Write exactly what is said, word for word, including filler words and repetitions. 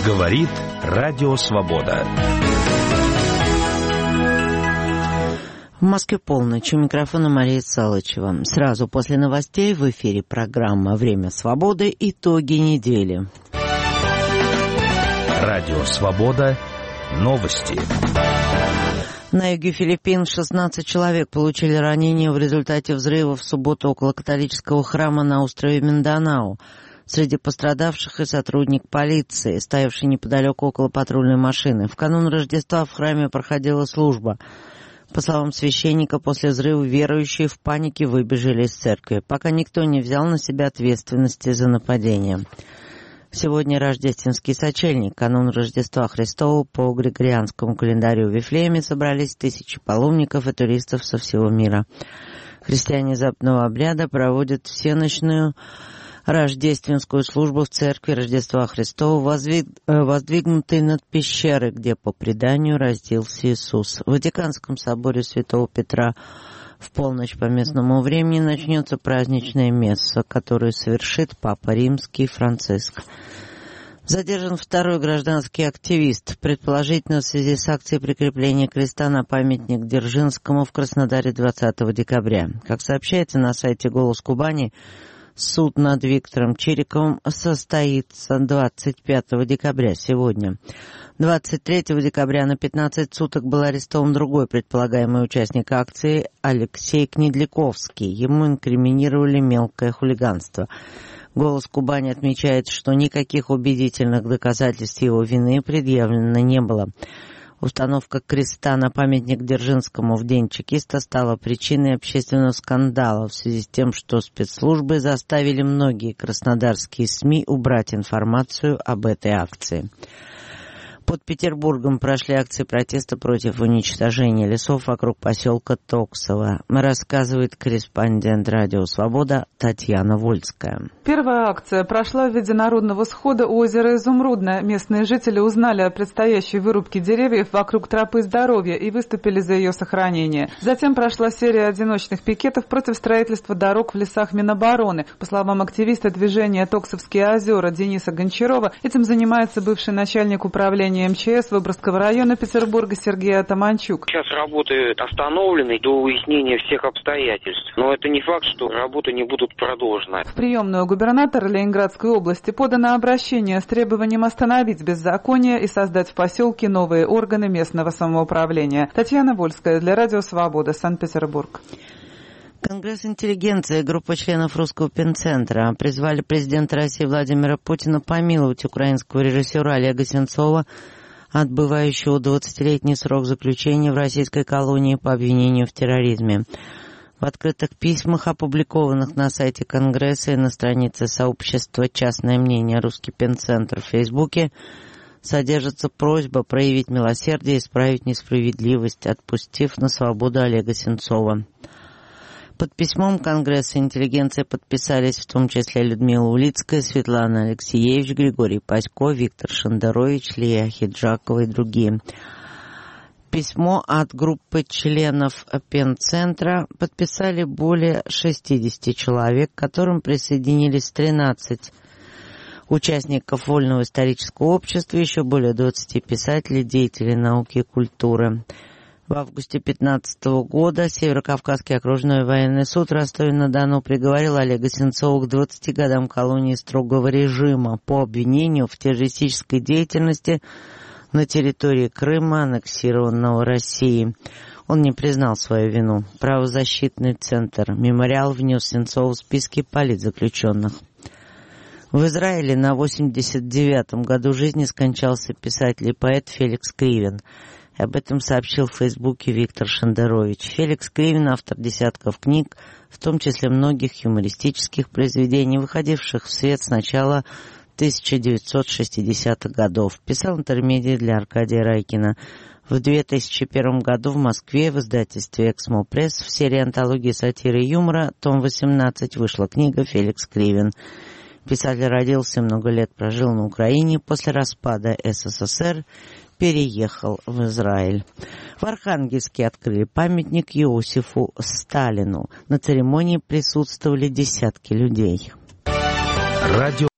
Говорит Радио Свобода. В Москве полночь. У микрофона Мария Салычева. Сразу после новостей в эфире программа «Время свободы. Итоги недели». Радио Свобода. Новости. На юге Филиппин шестнадцать человек получили ранения в результате взрыва в субботу около католического храма на острове Минданао. Среди пострадавших и сотрудник полиции, стоявший неподалеку около патрульной машины. В канун Рождества в храме проходила служба. По словам священника, после взрыва верующие в панике выбежали из церкви, пока никто не взял на себя ответственности за нападение. Сегодня рождественский сочельник, канун Рождества Христова. По григорианскому календарю в Вифлееме собрались тысячи паломников и туристов со всего мира. Христиане западного обряда проводят всеночную рождественскую службу в церкви Рождества Христова, воздвиг... воздвигнутой над пещерой, где по преданию родился Иисус. В Ватиканском соборе Святого Петра в полночь по местному времени начнется праздничное месса, которое совершит Папа Римский Франциск. Задержан второй гражданский активист, предположительно в связи с акцией прикрепления креста на памятник Дзержинскому в Краснодаре двадцатого декабря. Как сообщается на сайте «Голос Кубани», суд над Виктором Чириковым состоится двадцать пятого декабря, сегодня. двадцать третьего декабря на пятнадцать суток был арестован другой предполагаемый участник акции Алексей Кнедляковский. Ему инкриминировали мелкое хулиганство. «Голос Кубани» отмечает, что никаких убедительных доказательств его вины предъявлено не было. Установка креста на памятник Дзержинскому в день чекиста стала причиной общественного скандала в связи с тем, что спецслужбы заставили многие краснодарские СМИ убрать информацию об этой акции. Под Петербургом прошли акции протеста против уничтожения лесов вокруг поселка Токсово, рассказывает корреспондент «Радио Свобода» Татьяна Вольская. Первая акция прошла в виде народного схода у озера Изумрудное. Местные жители узнали о предстоящей вырубке деревьев вокруг тропы здоровья и выступили за ее сохранение. Затем прошла серия одиночных пикетов против строительства дорог в лесах Минобороны. По словам активиста движения «Токсовские озера» Дениса Гончарова, этим занимается бывший начальник управления эм че эс Выборгского района Петербурга Сергей Атаманчук. Сейчас работы остановлены до выяснения всех обстоятельств, но это не факт, что работы не будут продолжены. В приемную губернатора Ленинградской области подано обращение с требованием остановить беззаконие и создать в поселке новые органы местного самоуправления. Татьяна Вольская для Радио Свобода, Санкт-Петербург. Конгресс интеллигенции и группа членов Русского пенцентра призвали президента России Владимира Путина помиловать украинского режиссера Олега Сенцова, отбывающего двадцатилетний срок заключения в российской колонии по обвинению в терроризме. В открытых письмах, опубликованных на сайте Конгресса и на странице сообщества «Частное мнение. Русский пенцентр» в Фейсбуке, содержится просьба проявить милосердие и исправить несправедливость, отпустив на свободу Олега Сенцова. Под письмом Конгресса интеллигенции подписались в том числе Людмила Улицкая, Светлана Алексеевич, Григорий Пасько, Виктор Шендерович, Лия Хиджакова и другие. Письмо от группы членов Пенцентра подписали более шестидесяти человек, к которым присоединились тринадцать участников Вольного исторического общества, еще более двадцати писателей, деятелей науки и культуры. В августе две тысячи пятнадцатого года Северокавказский окружной военный суд Ростове-на-Дону приговорил Олега Сенцова к двадцати годам колонии строгого режима по обвинению в террористической деятельности на территории Крыма, аннексированного Россией. Он не признал свою вину. Правозащитный центр «Мемориал» внес Сенцова в списки политзаключенных. В Израиле на восемьдесят девятом году жизни скончался писатель и поэт Феликс Кривен. Об этом сообщил в Фейсбуке Виктор Шендерович. Феликс Кривен — автор десятков книг, в том числе многих юмористических произведений, выходивших в свет с начала тысяча девятьсот шестидесятых годов. Писал интермедии для Аркадия Райкина. В две тысячи первом году в Москве в издательстве «Эксмо Пресс» в серии антологии сатиры и юмора том восемнадцать вышла книга «Феликс Кривен». Писатель родился, много лет прожил на Украине, после распада эс эс эс эр переехал в Израиль. В Архангельске открыли памятник Иосифу Сталину. На церемонии присутствовали десятки людей. Радио